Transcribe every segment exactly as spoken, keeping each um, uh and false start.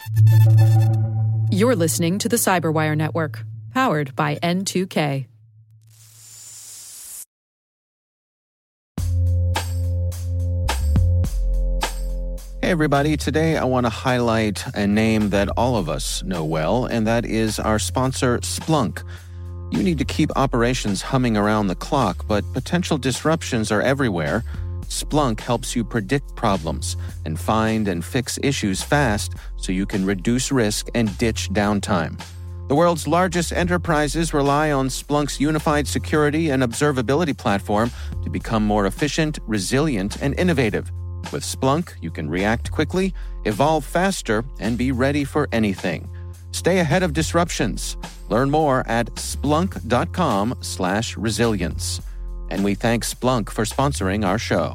You're listening to the Cyberwire Network, powered by N two K. Hey everybody, today I want to highlight a name that all of us know well, and that is our sponsor, Splunk. You need to keep operations humming around the clock, but potential disruptions are everywhere. Splunk helps you predict problems and find and fix issues fast so you can reduce risk and ditch downtime. The world's largest enterprises rely on Splunk's unified security and observability platform to become more efficient, resilient, and innovative. With Splunk, you can react quickly, evolve faster, and be ready for anything. Stay ahead of disruptions. Learn more at splunk.com slash resilience. And we thank Splunk for sponsoring our show.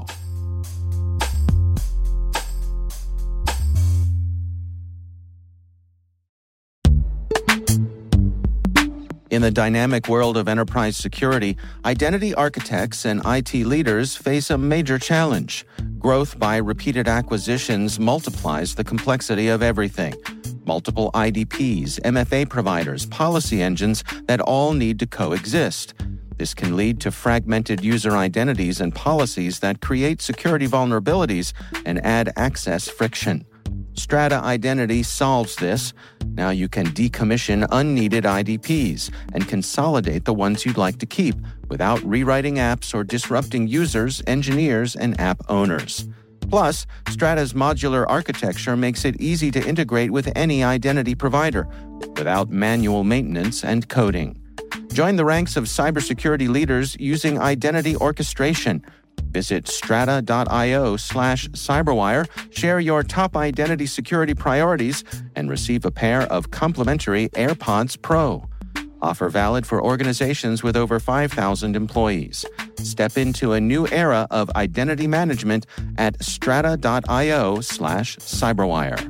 In the dynamic world of enterprise security, identity architects and I T leaders face a major challenge. Growth by repeated acquisitions multiplies the complexity of everything. Multiple I D Ps, M F A providers, policy engines that all need to coexist. This can lead to fragmented user identities and policies that create security vulnerabilities and add access friction. Strata Identity solves this. Now you can decommission unneeded I D Ps and consolidate the ones you'd like to keep without rewriting apps or disrupting users, engineers, and app owners. Plus, Strata's modular architecture makes it easy to integrate with any identity provider without manual maintenance and coding. Join the ranks of cybersecurity leaders using identity orchestration. Visit strata.io slash cyberwire, share your top identity security priorities, and receive a pair of complimentary AirPods Pro. Offer valid for organizations with over five thousand employees. Step into a new era of identity management at strata.io slash cyberwire.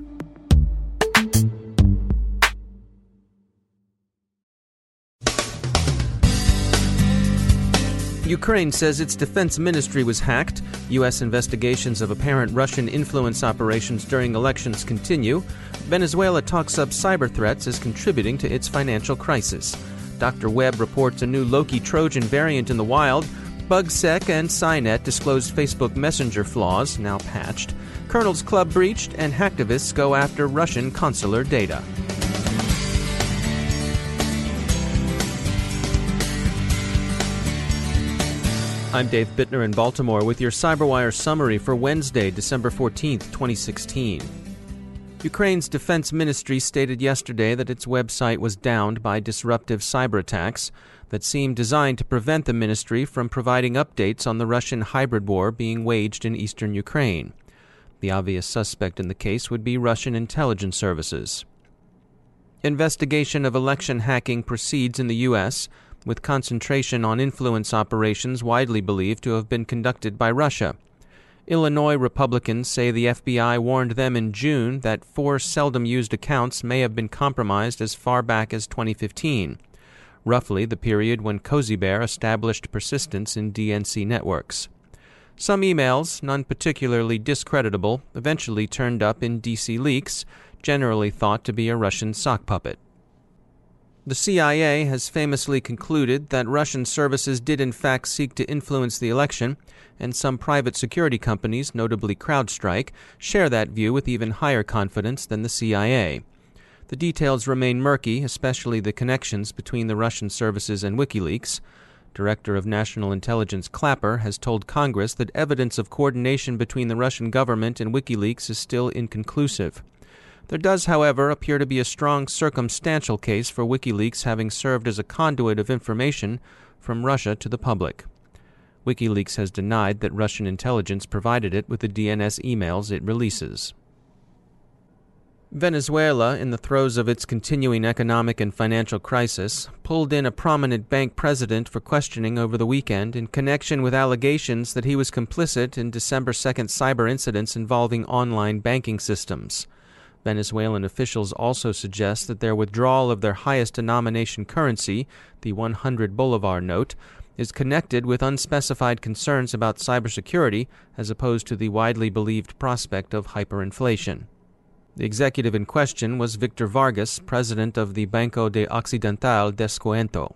Ukraine says its defense ministry was hacked. U S investigations of apparent Russian influence operations during elections continue. Venezuela talks up cyber threats as contributing to its financial crisis. Doctor Webb reports a new Loki Trojan variant in the wild. BugSec and Cynet disclosed Facebook Messenger flaws, now patched. Colonel's Club breached, and hacktivists go after Russian consular data. I'm Dave Bittner in Baltimore with your CyberWire summary for Wednesday, December fourteenth, twenty sixteen. Ukraine's defense ministry stated yesterday that its website was downed by disruptive cyber attacks that seemed designed to prevent the ministry from providing updates on the Russian hybrid war being waged in eastern Ukraine. The obvious suspect in the case would be Russian intelligence services. Investigation of election hacking proceeds in the U S, with concentration on influence operations widely believed to have been conducted by Russia. Illinois Republicans say the F B I warned them in June that four seldom-used accounts may have been compromised as far back as twenty fifteen, roughly the period when Cozy Bear established persistence in D N C networks. Some emails, none particularly discreditable, eventually turned up in D C leaks, generally thought to be a Russian sock puppet. The C I A has famously concluded that Russian services did in fact seek to influence the election, and some private security companies, notably CrowdStrike, share that view with even higher confidence than the C I A. The details remain murky, especially the connections between the Russian services and WikiLeaks. Director of National Intelligence Clapper has told Congress that evidence of coordination between the Russian government and WikiLeaks is still inconclusive. There does, however, appear to be a strong circumstantial case for WikiLeaks having served as a conduit of information from Russia to the public. WikiLeaks has denied that Russian intelligence provided it with the D N S emails it releases. Venezuela, in the throes of its continuing economic and financial crisis, pulled in a prominent bank president for questioning over the weekend in connection with allegations that he was complicit in December second cyber incidents involving online banking systems. Venezuelan officials also suggest that their withdrawal of their highest denomination currency, the one hundred Bolivar note, is connected with unspecified concerns about cybersecurity as opposed to the widely believed prospect of hyperinflation. The executive in question was Victor Vargas, president of the Banco de Occidental Descuento.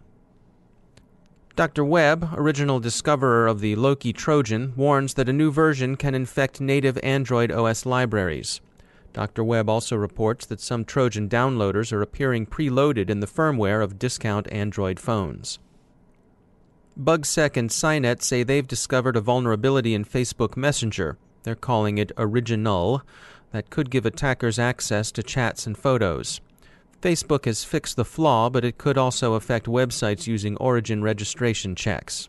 Doctor Webb, original discoverer of the Loki Trojan, warns that a new version can infect native Android O S libraries. Doctor Webb also reports that some Trojan downloaders are appearing preloaded in the firmware of discount Android phones. BugSec and Cynet say they've discovered a vulnerability in Facebook Messenger. They're calling it Original, that could give attackers access to chats and photos. Facebook has fixed the flaw, but it could also affect websites using origin registration checks.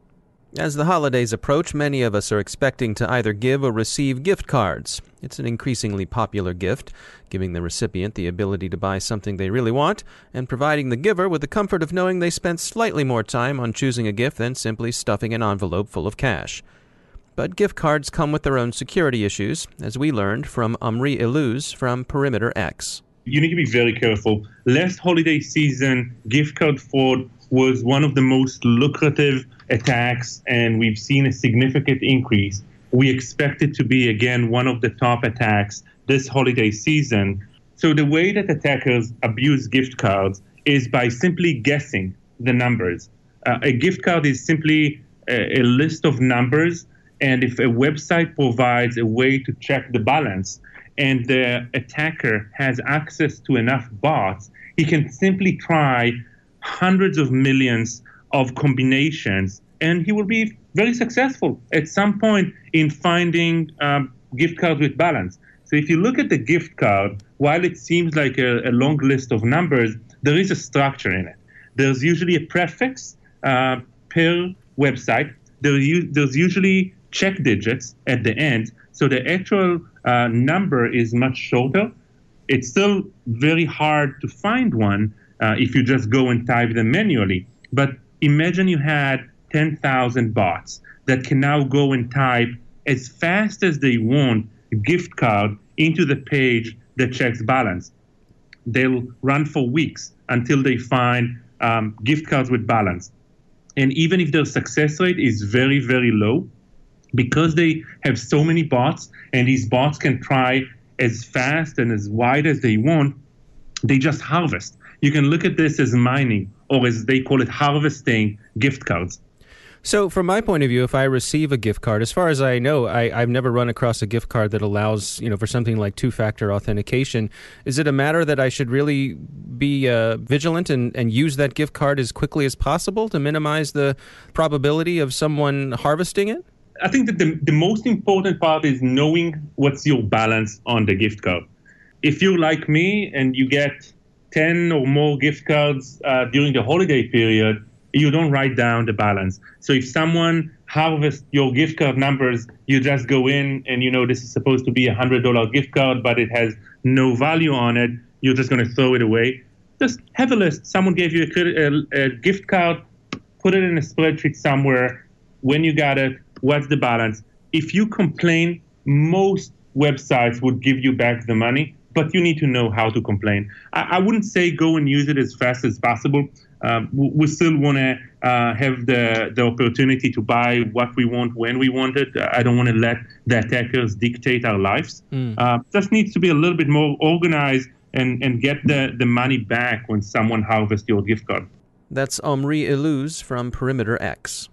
As the holidays approach, many of us are expecting to either give or receive gift cards. It's an increasingly popular gift, giving the recipient the ability to buy something they really want, and providing the giver with the comfort of knowing they spent slightly more time on choosing a gift than simply stuffing an envelope full of cash. But gift cards come with their own security issues, as we learned from Omri Illouz from Perimeter X. You need to be very careful. Last holiday season, gift card fraud was one of the most lucrative attacks, and we've seen a significant increase. We expect it to be, again, one of the top attacks this holiday season. So the way that attackers abuse gift cards is by simply guessing the numbers. Uh, a gift card is simply a, a list of numbers, and if a website provides a way to check the balance and the attacker has access to enough bots, he can simply try hundreds of millions of combinations, and he will be very successful at some point in finding um, gift cards with balance. So if you look at the gift card, while it seems like a, a long list of numbers, there is a structure in it. There's usually a prefix uh, per website. There, there's usually check digits at the end, so the actual uh, number is much shorter. It's still very hard to find one uh, if you just go and type them manually. But imagine you had ten thousand bots that can now go and type as fast as they want a gift card into the page that checks balance. They'll run for weeks until they find um, gift cards with balance. And even if their success rate is very, very low, because they have so many bots and these bots can try as fast and as wide as they want, they just harvest. You can look at this as mining, or as they call it, harvesting gift cards. So from my point of view, if I receive a gift card, as far as I know, I, I've never run across a gift card that allows, you know, for something like two-factor authentication. Is it a matter that I should really be uh, vigilant and, and use that gift card as quickly as possible to minimize the probability of someone harvesting it? I think that the, the most important part is knowing what's your balance on the gift card. If you're like me and you get ten or more gift cards uh, during the holiday period, you don't write down the balance. So if someone harvests your gift card numbers, you just go in and you know this is supposed to be a one hundred dollars gift card, but it has no value on it. You're just going to throw it away. Just have a list. Someone gave you a, a, a gift card, put it in a spreadsheet somewhere. When you got it, what's the balance? If you complain, most websites would give you back the money, but you need to know how to complain. I, I wouldn't say go and use it as fast as possible. Um, we still want to uh, have the, the opportunity to buy what we want when we want it. I don't want to let the attackers dictate our lives. Mm. Uh, just needs to be a little bit more organized and, and get the, the money back when someone harvests your gift card. That's Omri Illouz from Perimeter X.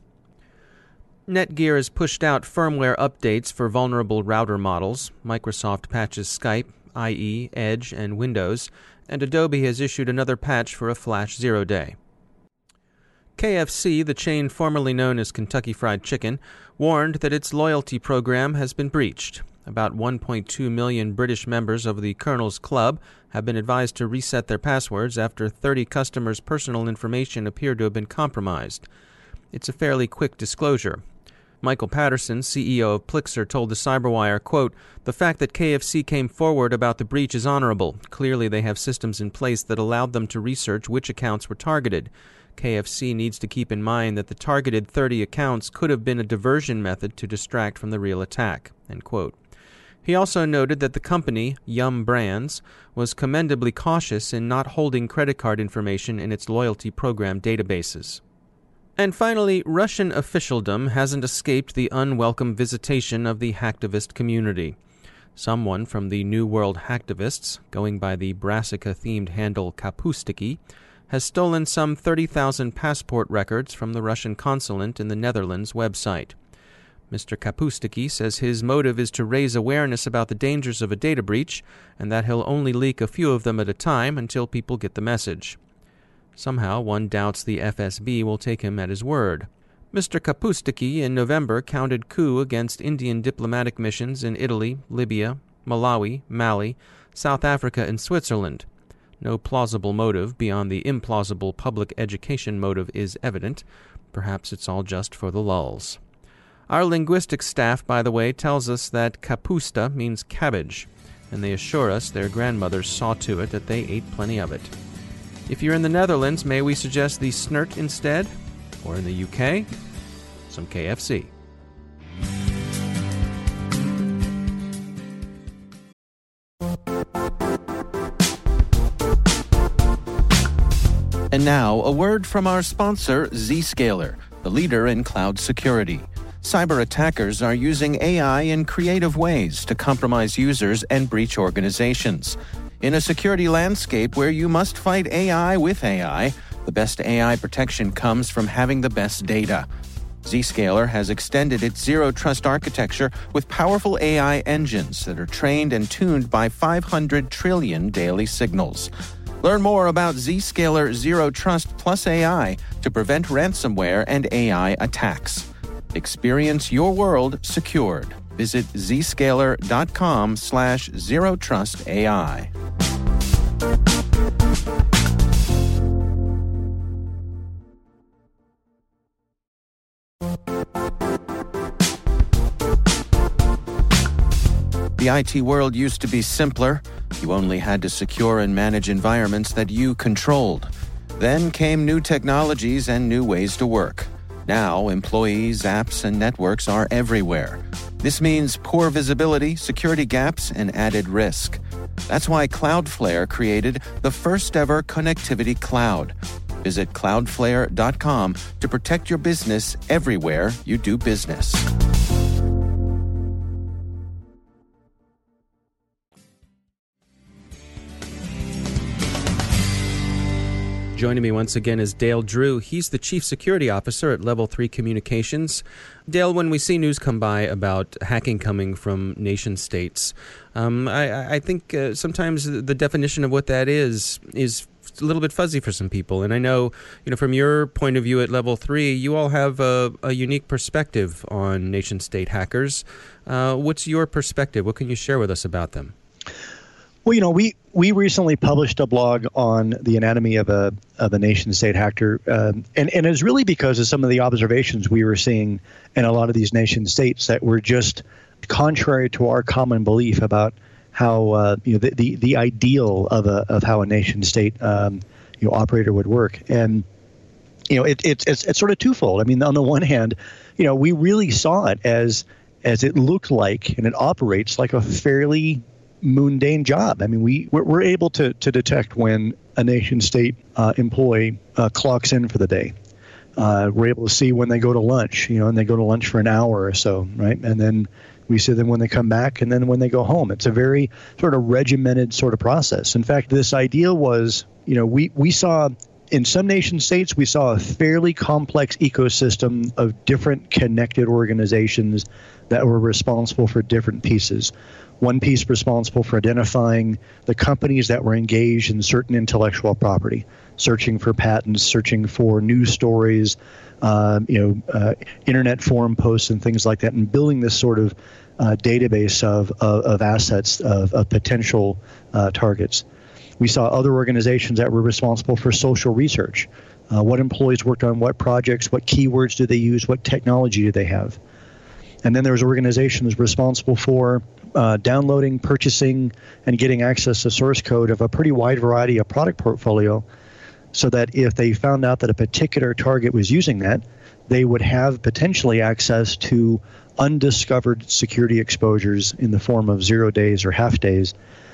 Netgear has pushed out firmware updates for vulnerable router models. Microsoft patches Skype, I E, Edge, and Windows, and Adobe has issued another patch for a Flash Zero Day. K F C, the chain formerly known as Kentucky Fried Chicken, warned that its loyalty program has been breached. About one point two million British members of the Colonel's Club have been advised to reset their passwords after thirty customers' personal information appeared to have been compromised. It's a fairly quick disclosure. Michael Patterson, C E O of Plixer, told the Cyberwire, quote, "The fact that K F C came forward about the breach is honorable. Clearly they have systems in place that allowed them to research which accounts were targeted. K F C needs to keep in mind that the targeted thirty accounts could have been a diversion method to distract from the real attack." End quote. He also noted that the company, Yum Brands, was commendably cautious in not holding credit card information in its loyalty program databases. And finally, Russian officialdom hasn't escaped the unwelcome visitation of the hacktivist community. Someone from the New World Hacktivists, going by the Brassica-themed handle Kapustiki, has stolen some thirty thousand passport records from the Russian consulate in the Netherlands website. Mister Kapustiki says his motive is to raise awareness about the dangers of a data breach, and that he'll only leak a few of them at a time until people get the message. Somehow, one doubts the F S B will take him at his word. Mister Kapustiki in November counted coup against Indian diplomatic missions in Italy, Libya, Malawi, Mali, South Africa, and Switzerland. No plausible motive beyond the implausible public education motive is evident. Perhaps it's all just for the lulz. Our linguistics staff, by the way, tells us that kapusta means cabbage, and they assure us their grandmothers saw to it that they ate plenty of it. If you're in the Netherlands, may we suggest the snert instead? Or in the U K, some K F C. And now, a word from our sponsor, Zscaler, the leader in cloud security. Cyber attackers are using A I in creative ways to compromise users and breach organizations. In a security landscape where you must fight A I with A I, the best A I protection comes from having the best data. Zscaler has extended its zero-trust architecture with powerful A I engines that are trained and tuned by five hundred trillion daily signals. Learn more about Zscaler Zero Trust Plus A I to prevent ransomware and A I attacks. Experience your world secured. Visit zscaler.com slash zero trust AI. The I T world used to be simpler. You only had to secure and manage environments that you controlled. Then came new technologies and new ways to work. Now, employees, apps, and networks are everywhere. This means poor visibility, security gaps, and added risk. That's why Cloudflare created the first-ever connectivity cloud. Visit cloudflare dot com to protect your business everywhere you do business. Joining me once again is Dale Drew. He's the Chief Security Officer at Level three Communications. Dale, when we see news come by about hacking coming from nation states, um, I, I think uh, sometimes the definition of what that is is a little bit fuzzy for some people. And I know, you know, from your point of view at Level three, you all have a, a unique perspective on nation state hackers. Uh, what's your perspective? What can you share with us about them? Well, you know, we, we recently published a blog on the anatomy of a of a nation-state hacker, um, and and it's really because of some of the observations we were seeing in a lot of these nation-states that were just contrary to our common belief about how uh, you know the, the the ideal of a of how a nation-state um, you know operator would work, and you know it, it it's it's sort of twofold. I mean, on the one hand, you know, we really saw it as as it looked like, and it operates like a fairly mundane job. I mean, we we're, we're able to to detect when a nation state uh, employee uh, clocks in for the day. Uh, we're able to see when they go to lunch, you know, and they go to lunch for an hour or so, right? And then we see them when they come back, and then when they go home. It's a very sort of regimented sort of process. In fact, this idea was, you know, we we saw in some nation states, we saw a fairly complex ecosystem of different connected organizations that were responsible for different pieces. One piece responsible for identifying the companies that were engaged in certain intellectual property, searching for patents, searching for news stories, uh, you know, uh, internet forum posts and things like that, and building this sort of uh, database of, of, of assets, of, of potential uh, targets. We saw other organizations that were responsible for social research. Uh, what employees worked on what projects, what keywords do they use, what technology do they have? And then there was organizations responsible for uh, downloading, purchasing, and getting access to source code of a pretty wide variety of product portfolio, so that if they found out that a particular target was using that, they would have potentially access to undiscovered security exposures in the form of zero days or half days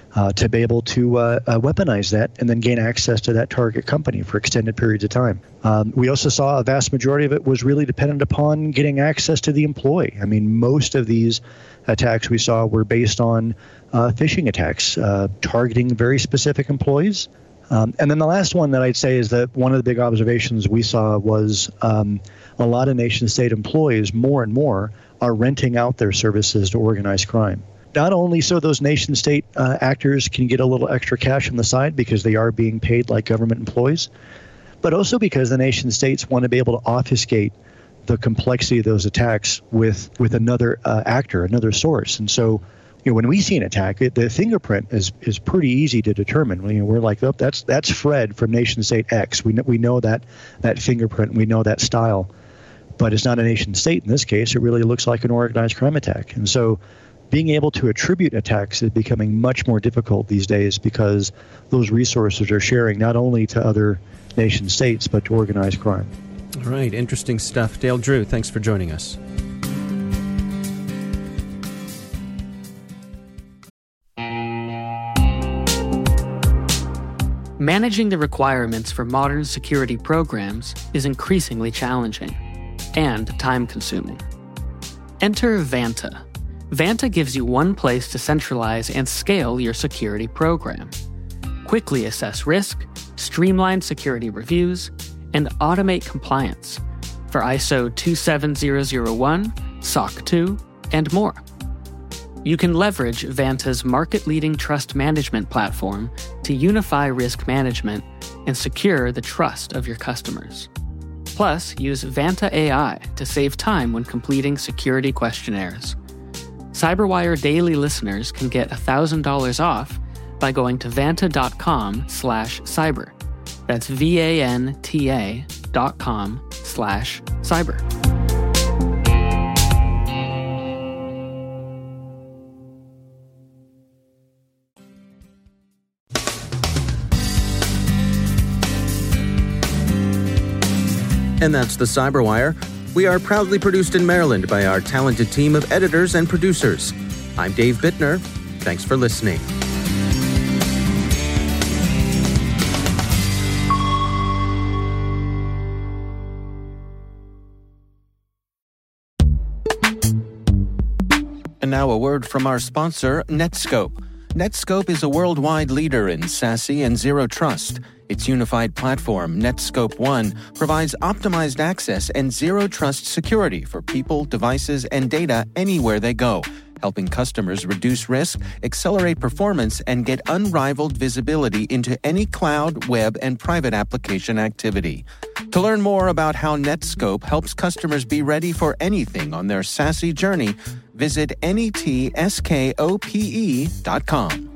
uh, to be able to uh, uh, weaponize that and then gain access to that target company for extended periods of time. Um, we also saw a vast majority of it was really dependent upon getting access to the employee. I mean, most of these attacks we saw were based on uh, phishing attacks, uh, targeting very specific employees. Um, and then the last one that I'd say is that one of the big observations we saw was um, a lot of nation-state employees, more and more, are renting out their services to organized crime. Not only so those nation-state uh, actors can get a little extra cash on the side because they are being paid like government employees, but also because the nation-states want to be able to obfuscate the complexity of those attacks with, with another uh, actor, another source. And so, you know, when we see an attack, it, the fingerprint is is pretty easy to determine. You know, we're like, oh, that's that's Fred from nation state X. We know, we know that that fingerprint. We know that style, but it's not a nation state in this case. It really looks like an organized crime attack. And so, being able to attribute attacks is becoming much more difficult these days because those resources are sharing not only to other nation states but to organized crime. All right, interesting stuff. Dale Drew, thanks for joining us. Managing the requirements for modern security programs is increasingly challenging and time-consuming. Enter Vanta. Vanta gives you one place to centralize and scale your security program. Quickly assess risk, streamline security reviews, and automate compliance for I S O two seven zero zero one, S O C two, and more. You can leverage Vanta's market-leading trust management platform to unify risk management and secure the trust of your customers. Plus, use Vanta A I to save time when completing security questionnaires. CyberWire Daily listeners can get one thousand dollars off by going to vanta.com slash cyber. That's V-A-N-T-A dot com slash cyber. And that's the CyberWire. We are proudly produced in Maryland by our talented team of editors and producers. I'm Dave Bittner. Thanks for listening. And now a word from our sponsor, Netskope. Netskope is a worldwide leader in SASE and Zero Trust. Its unified platform, Netskope One, provides optimized access and zero trust security for people, devices, and data anywhere they go, helping customers reduce risk, accelerate performance, and get unrivaled visibility into any cloud, web, and private application activity. To learn more about how Netskope helps customers be ready for anything on their SASE journey, visit netskope dot com.